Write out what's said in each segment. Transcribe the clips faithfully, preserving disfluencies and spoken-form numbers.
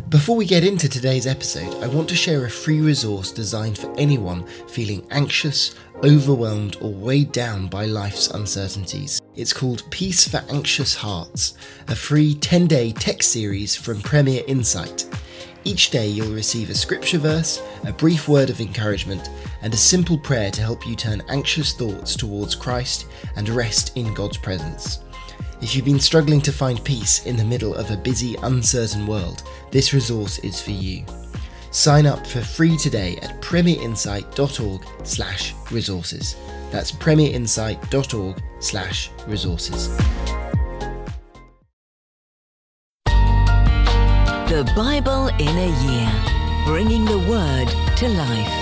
Before we get into today's episode, I want to share a free resource designed for anyone feeling anxious, overwhelmed, or weighed down by life's uncertainties. It's called Peace for Anxious Hearts, a free ten-day text series from Premier Insight. Each day you'll receive a scripture verse, a brief word of encouragement, and a simple prayer to help you turn anxious thoughts towards Christ and rest in God's presence. If you've been struggling to find peace in the middle of a busy, uncertain world, this resource is for you. Sign up for free today at premierinsight.org slash resources. That's premierinsight.org slash resources. The Bible in a Year, bringing the Word to life.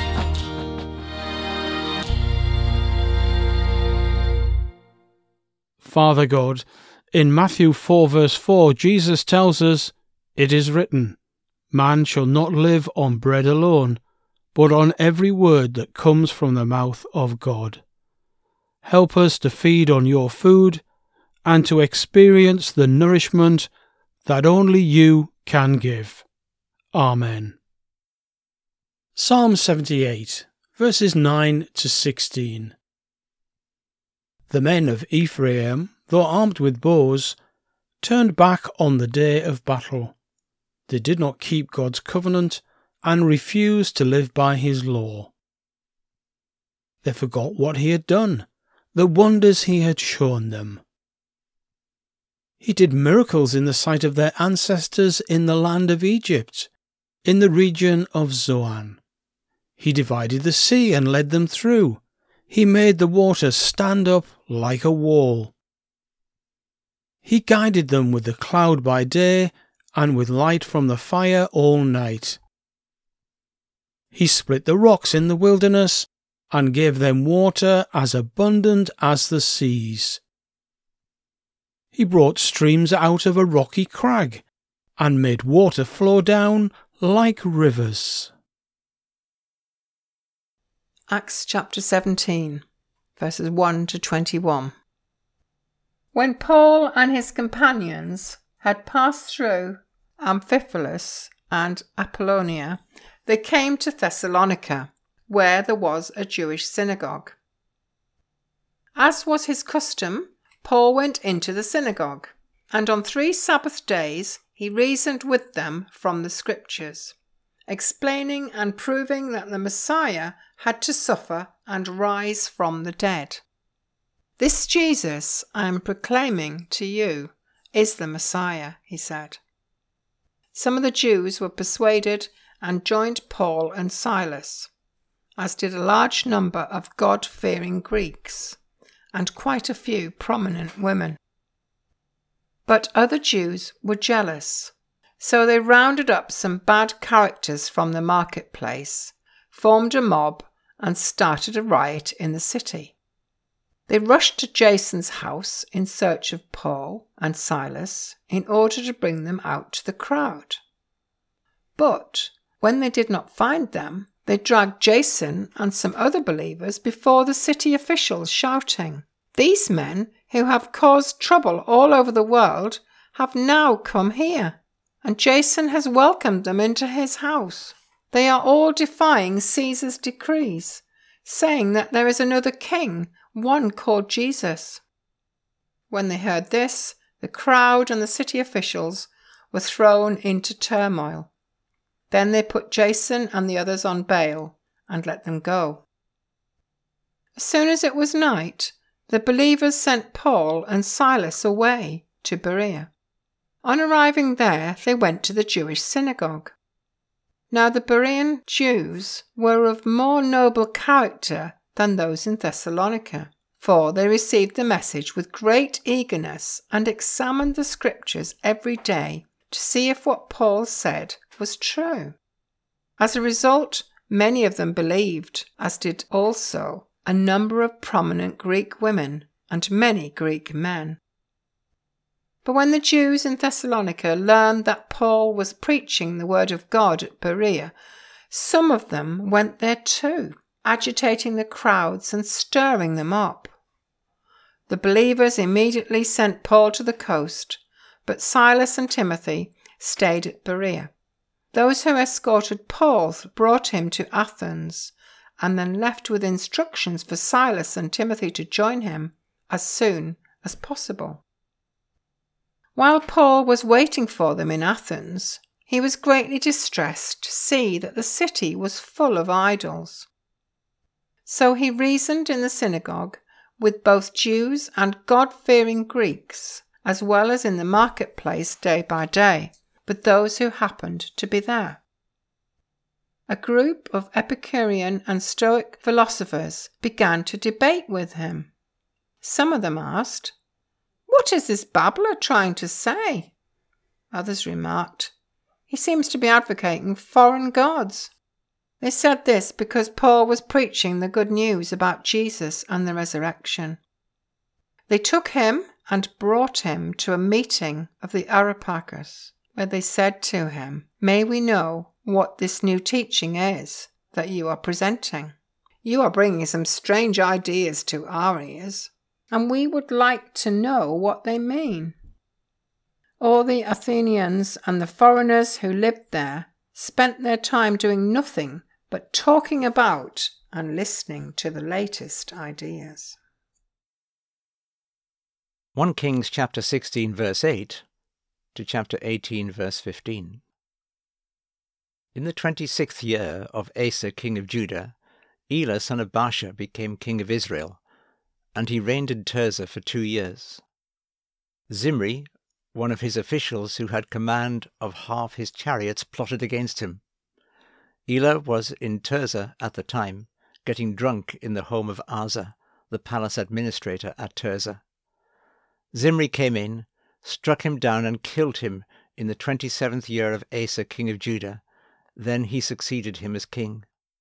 Father God, in Matthew four verse four, Jesus tells us, "It is written, man shall not live on bread alone, but on every word that comes from the mouth of God." Help us to feed on your food and to experience the nourishment that only you can give. Amen. Psalm seventy-eight, verses nine to sixteen. The men of Ephraim, though armed with bows, turned back on the day of battle. They did not keep God's covenant and refused to live by his law. They forgot what he had done, the wonders he had shown them. He did miracles in the sight of their ancestors in the land of Egypt, in the region of Zoan. He divided the sea and led them through. He made the water stand up like a wall. He guided them with the cloud by day and with light from the fire all night. He split the rocks in the wilderness and gave them water as abundant as the seas. He brought streams out of a rocky crag and made water flow down like rivers. Acts chapter seventeen, verses one to twenty-one. When Paul and his companions had passed through Amphipolis and Apollonia, they came to Thessalonica, where there was a Jewish synagogue. As was his custom, Paul went into the synagogue, and on three Sabbath days he reasoned with them from the Scriptures, explaining and proving that the Messiah had to suffer and rise from the dead. "This Jesus I am proclaiming to you is the Messiah," he said. Some of the Jews were persuaded and joined Paul and Silas, as did a large number of God-fearing Greeks, and quite a few prominent women. But other Jews were jealous, so they rounded up some bad characters from the marketplace, formed a mob, and started a riot in the city. They rushed to Jason's house in search of Paul and Silas in order to bring them out to the crowd. But when they did not find them, they dragged Jason and some other believers before the city officials, shouting, "These men who have caused trouble all over the world have now come here, and Jason has welcomed them into his house. They are all defying Caesar's decrees, saying that there is another king, one called Jesus." When they heard this, the crowd and the city officials were thrown into turmoil. Then they put Jason and the others on bail and let them go. As soon as it was night, the believers sent Paul and Silas away to Berea. On arriving there, they went to the Jewish synagogue. Now the Berean Jews were of more noble character than those in Thessalonica, for they received the message with great eagerness and examined the Scriptures every day to see if what Paul said was true. As a result, many of them believed, as did also a number of prominent Greek women and many Greek men. But when the Jews in Thessalonica learned that Paul was preaching the word of God at Berea, some of them went there too, agitating the crowds and stirring them up. The believers immediately sent Paul to the coast, but Silas and Timothy stayed at Berea. Those who escorted Paul brought him to Athens and then left with instructions for Silas and Timothy to join him as soon as possible. While Paul was waiting for them in Athens, he was greatly distressed to see that the city was full of idols. So he reasoned in the synagogue with both Jews and God-fearing Greeks, as well as in the marketplace day by day, with those who happened to be there. A group of Epicurean and Stoic philosophers began to debate with him. Some of them asked, "What is this babbler trying to say?" Others remarked, "He seems to be advocating foreign gods." They said this because Paul was preaching the good news about Jesus and the resurrection. They took him and brought him to a meeting of the Areopagus, where they said to him, "May we know what this new teaching is that you are presenting? You are bringing some strange ideas to our ears, and we would like to know what they mean." All the Athenians and the foreigners who lived there spent their time doing nothing but talking about and listening to the latest ideas. First Kings chapter sixteen verse eight to chapter eighteen verse fifteen. In the twenty-sixth year of Asa king of Judah, Elah son of Baasha became king of Israel, and he reigned in Tirzah for two years. Zimri, one of his officials who had command of half his chariots, plotted against him. Elah was in Tirzah at the time, getting drunk in the home of Asa, the palace administrator at Tirzah. Zimri came in, struck him down and killed him in the twenty-seventh year of Asa king of Judah. Then he succeeded him as king.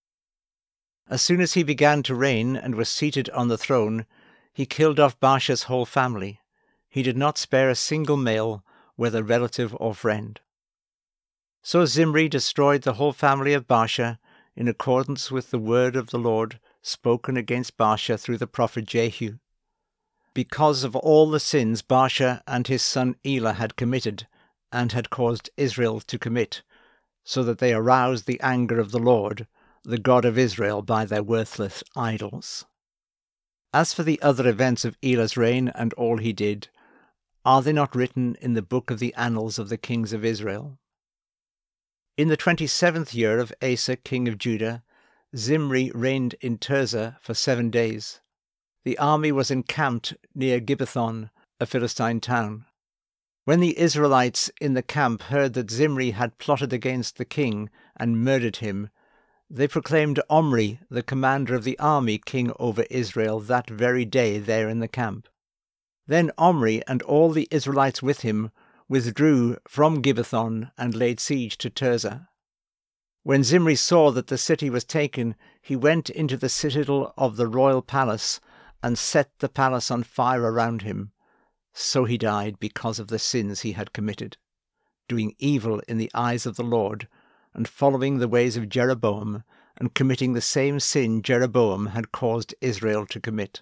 As soon as he began to reign and was seated on the throne, he killed off Baasha's whole family. He did not spare a single male, whether relative or friend. So Zimri destroyed the whole family of Baasha, in accordance with the word of the Lord spoken against Baasha through the prophet Jehu. Because of all the sins Baasha and his son Elah had committed, and had caused Israel to commit, so that they aroused the anger of the Lord, the God of Israel, by their worthless idols. As for the other events of Elah's reign and all he did, are they not written in the book of the annals of the kings of Israel? In the twenty-seventh year of Asa king of Judah, Zimri reigned in Tirzah for seven days. The army was encamped near Gibbethon, a Philistine town. When the Israelites in the camp heard that Zimri had plotted against the king and murdered him, they proclaimed Omri, the commander of the army, king over Israel that very day there in the camp. Then Omri and all the Israelites with him withdrew from Gibbethon and laid siege to Tirzah. When Zimri saw that the city was taken, he went into the citadel of the royal palace and set the palace on fire around him. So he died because of the sins he had committed, doing evil in the eyes of the Lord, and following the ways of Jeroboam, and committing the same sin Jeroboam had caused Israel to commit.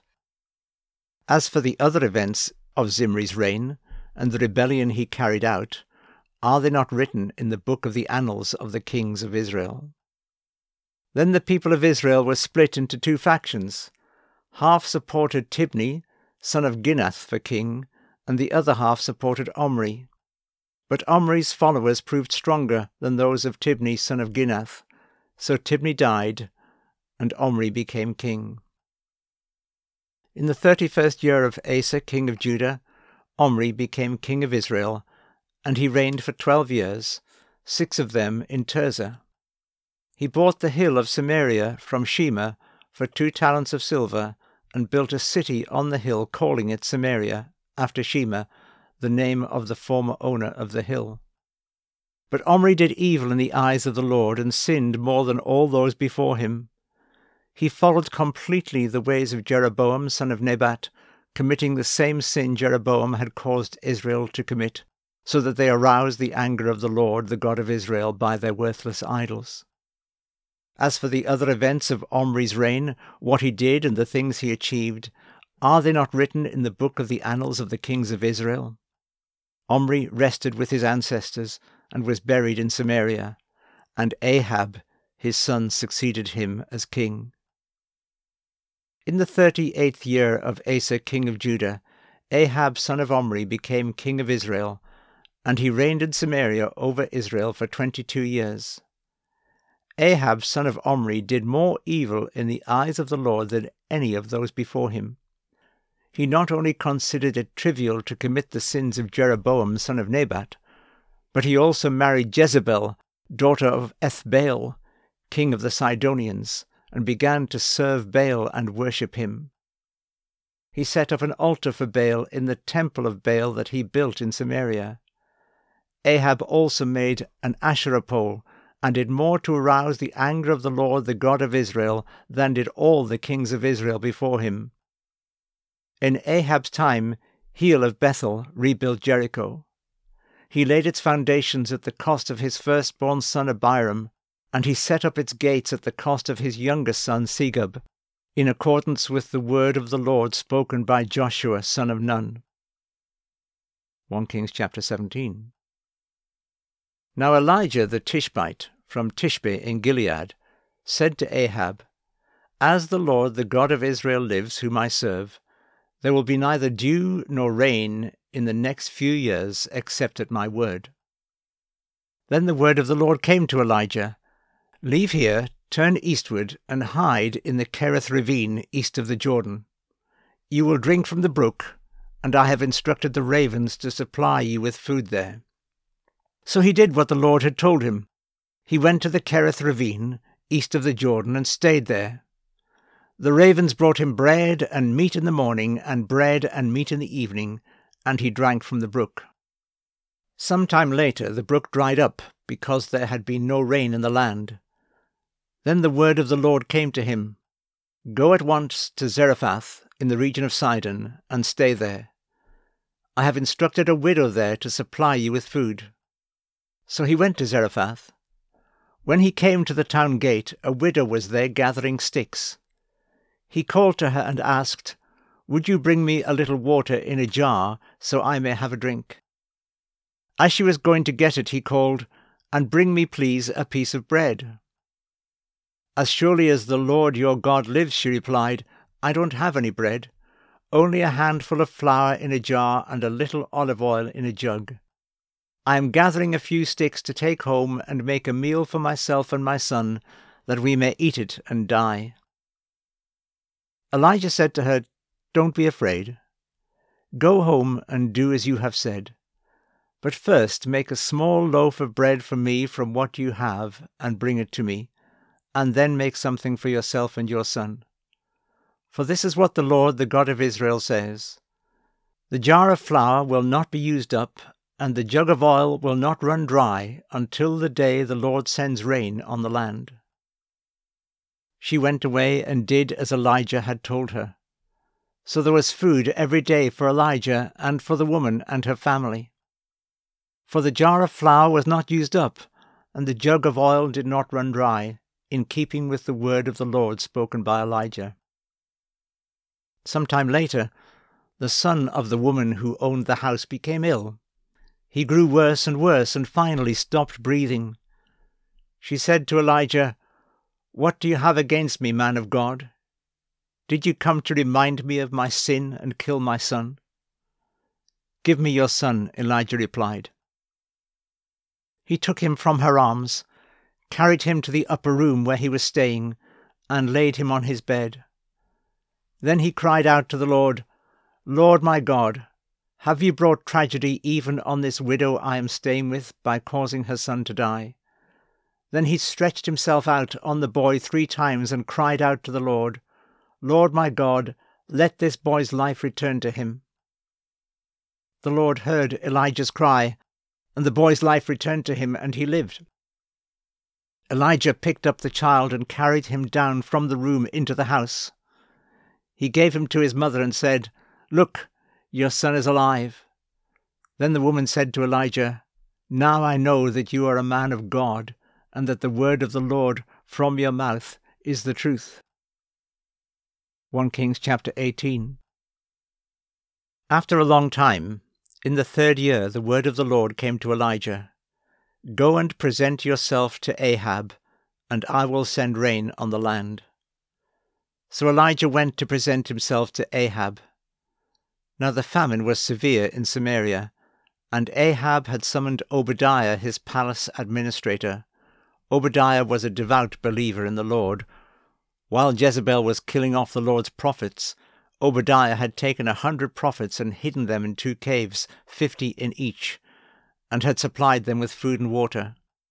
As for the other events of Zimri's reign, and the rebellion he carried out, are they not written in the book of the annals of the kings of Israel? Then the people of Israel were split into two factions. Half supported Tibni, son of Ginath, for king, and the other half supported Omri. But Omri's followers proved stronger than those of Tibni, son of Ginath. So Tibni died, and Omri became king. In the thirty-first year of Asa, king of Judah, Omri became king of Israel, and he reigned for twelve years, six of them in Tirzah. He bought the hill of Samaria from Shema for two talents of silver, and built a city on the hill, calling it Samaria, after Shema, the name of the former owner of the hill. But Omri did evil in the eyes of the Lord, and sinned more than all those before him. He followed completely the ways of Jeroboam, son of Nebat, committing the same sin Jeroboam had caused Israel to commit, so that they aroused the anger of the Lord, the God of Israel, by their worthless idols. As for the other events of Omri's reign, what he did and the things he achieved, are they not written in the book of the annals of the kings of Israel? Omri rested with his ancestors, and was buried in Samaria, and Ahab his son succeeded him as king. In the thirty-eighth year of Asa king of Judah, Ahab son of Omri became king of Israel, and he reigned in Samaria over Israel for twenty-two years. Ahab son of Omri did more evil in the eyes of the Lord than any of those before him. He not only considered it trivial to commit the sins of Jeroboam son of Nebat, but he also married Jezebel, daughter of Ethbaal, king of the Sidonians, and began to serve Baal and worship him. He set up an altar for Baal in the temple of Baal that he built in Samaria. Ahab also made an Asherah pole, and did more to arouse the anger of the Lord the God of Israel than did all the kings of Israel before him. In Ahab's time, Hiel of Bethel rebuilt Jericho. He laid its foundations at the cost of his firstborn son Abiram, and he set up its gates at the cost of his youngest son Segub, in accordance with the word of the Lord spoken by Joshua son of Nun. First Kings chapter seventeen. Now Elijah the Tishbite, from Tishbe in Gilead, said to Ahab, As the Lord the God of Israel lives, whom I serve, there will be neither dew nor rain in the next few years except at my word. Then the word of the Lord came to Elijah, Leave here, turn eastward, and hide in the Kerith ravine east of the Jordan. You will drink from the brook, and I have instructed the ravens to supply you with food there. So he did what the Lord had told him. He went to the Kerith ravine east of the Jordan and stayed there. The ravens brought him bread and meat in the morning, and bread and meat in the evening, and he drank from the brook. Some time later the brook dried up, because there had been no rain in the land. Then the word of the Lord came to him, Go at once to Zarephath in the region of Sidon, and stay there. I have instructed a widow there to supply you with food. So he went to Zarephath. When he came to the town gate, a widow was there gathering sticks. He called to her and asked, Would you bring me a little water in a jar, so I may have a drink? As she was going to get it, he called, And bring me, please, a piece of bread. As surely as the Lord your God lives, she replied, I don't have any bread, only a handful of flour in a jar and a little olive oil in a jug. I am gathering a few sticks to take home and make a meal for myself and my son, that we may eat it and die. Elijah said to her, Don't be afraid. Go home and do as you have said. But first make a small loaf of bread for me from what you have, and bring it to me, and then make something for yourself and your son. For this is what the Lord, the God of Israel, says, The jar of flour will not be used up, and the jug of oil will not run dry, until the day the Lord sends rain on the land. She went away and did as Elijah had told her. So there was food every day for Elijah and for the woman and her family. For the jar of flour was not used up, and the jug of oil did not run dry, in keeping with the word of the Lord spoken by Elijah. Some time later, the son of the woman who owned the house became ill. He grew worse and worse, and finally stopped breathing. She said to Elijah, What do you have against me, man of God? Did you come to remind me of my sin and kill my son? Give me your son, Elijah replied. He took him from her arms, carried him to the upper room where he was staying, and laid him on his bed. Then he cried out to the Lord, Lord my God, have you brought tragedy even on this widow I am staying with by causing her son to die? Then he stretched himself out on the boy three times and cried out to the Lord, Lord my God, let this boy's life return to him. The Lord heard Elijah's cry, and the boy's life returned to him, and he lived. Elijah picked up the child and carried him down from the room into the house. He gave him to his mother and said, Look, your son is alive. Then the woman said to Elijah, Now I know that you are a man of God, and that the word of the Lord from your mouth is the truth. First Kings chapter eighteen. After a long time, in the third year, the word of the Lord came to Elijah. "Go and present yourself to Ahab, and I will send rain on the land." So Elijah went to present himself to Ahab. Now the famine was severe in Samaria, and Ahab had summoned Obadiah, his palace administrator. Obadiah was a devout believer in the Lord. While Jezebel was killing off the Lord's prophets, Obadiah had taken a hundred prophets and hidden them in two caves, fifty in each, and had supplied them with food and water.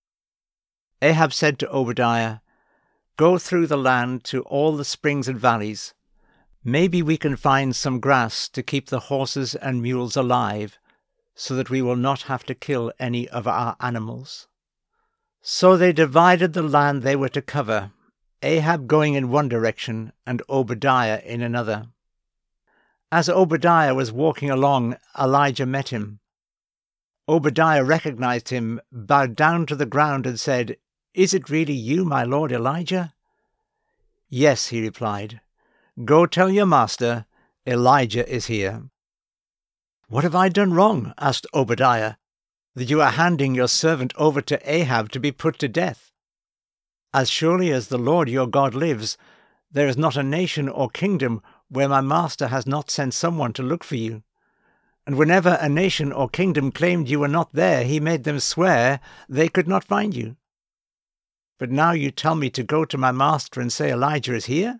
Ahab said to Obadiah, "Go through the land to all the springs and valleys. Maybe we can find some grass to keep the horses and mules alive, so that we will not have to kill any of our animals." So they divided the land they were to cover, Ahab going in one direction and Obadiah in another. As Obadiah was walking along, Elijah met him. Obadiah recognized him, bowed down to the ground, and said, "Is it really you, my lord Elijah?" "Yes," he replied. "Go tell your master, Elijah is here." "What have I done wrong?" asked Obadiah, "that you are handing your servant over to Ahab to be put to death? As surely as the Lord your God lives, there is not a nation or kingdom where my master has not sent someone to look for you. And whenever a nation or kingdom claimed you were not there, he made them swear they could not find you. But now you tell me to go to my master and say Elijah is here?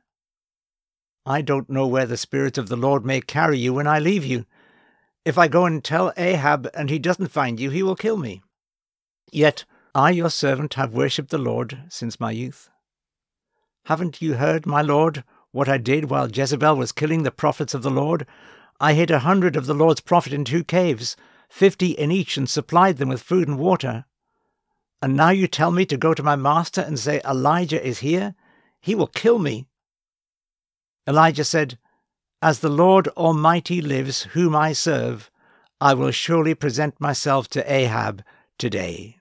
I don't know where the Spirit of the Lord may carry you when I leave you. If I go and tell Ahab and he doesn't find you, he will kill me. Yet I, your servant, have worshipped the Lord since my youth. Haven't you heard, my lord, what I did while Jezebel was killing the prophets of the Lord? I hid a hundred of the Lord's prophets in two caves, fifty in each, and supplied them with food and water. And now you tell me to go to my master and say Elijah is here? He will kill me." Elijah said, "As the Lord Almighty lives, whom I serve, I will surely present myself to Ahab today."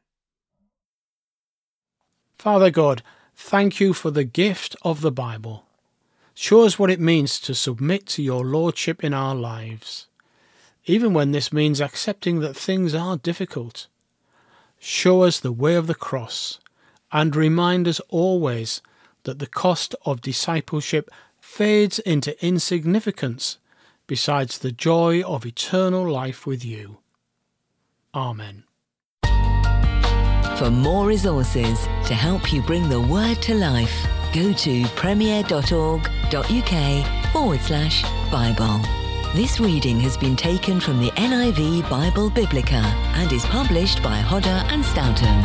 Father God, thank you for the gift of the Bible. Show us what it means to submit to your lordship in our lives, even when this means accepting that things are difficult. Show us the way of the cross, and remind us always that the cost of discipleship fades into insignificance besides the joy of eternal life with you. Amen. For more resources to help you bring the word to life, go to premier.org.uk forward slash Bible. This reading has been taken from the N I V Bible Biblica and is published by Hodder and Stoughton.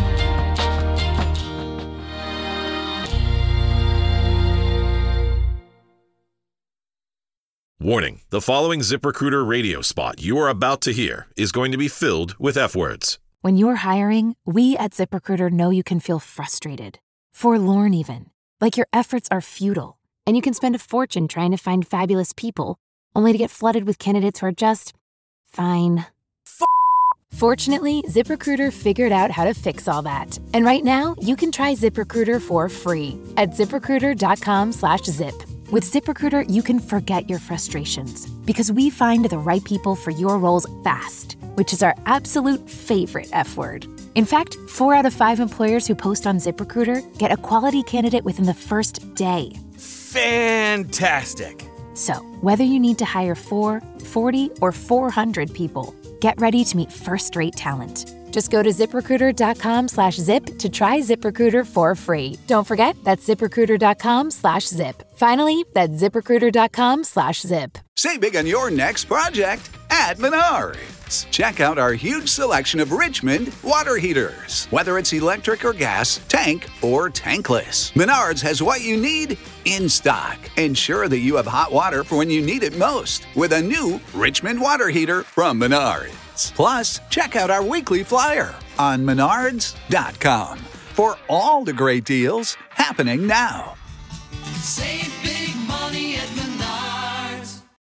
Warning, the following ZipRecruiter radio spot you are about to hear is going to be filled with F-words. When you're hiring, we at ZipRecruiter know you can feel frustrated, forlorn even, like your efforts are futile, and you can spend a fortune trying to find fabulous people, only to get flooded with candidates who are just fine. F- Fortunately, ZipRecruiter figured out how to fix all that. And right now, you can try ZipRecruiter for free at ZipRecruiter.com slash zip. With ZipRecruiter, you can forget your frustrations because we find the right people for your roles fast, which is our absolute favorite F word. In fact, four out of five employers who post on ZipRecruiter get a quality candidate within the first day. Fantastic! So, whether you need to hire four, forty, or four hundred people, get ready to meet first-rate talent. Just go to ZipRecruiter.com slash zip to try ZipRecruiter for free. Don't forget, that's ZipRecruiter.com slash zip. Finally, that's ZipRecruiter.com slash zip. Save big on your next project at Menards. Check out our huge selection of Richmond water heaters. Whether it's electric or gas, tank or tankless, Menards has what you need in stock. Ensure that you have hot water for when you need it most with a new Richmond water heater from Menards. Plus, check out our weekly flyer on menards dot com for all the great deals happening now. Save